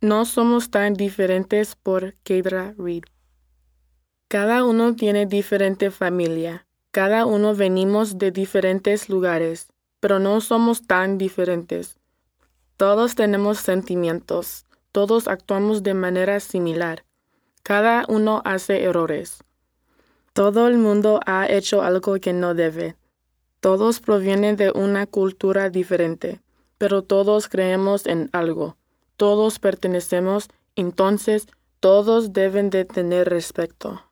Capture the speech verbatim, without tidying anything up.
No somos tan diferentes por Keidra Reed. Cada uno tiene diferente familia. Cada uno venimos de diferentes lugares, pero no somos tan diferentes. Todos tenemos sentimientos. Todos actuamos de manera similar. Cada uno hace errores. Todo el mundo ha hecho algo que no debe. Todos provienen de una cultura diferente, pero todos creemos en algo. Todos pertenecemos, entonces todos deben de tener respeto.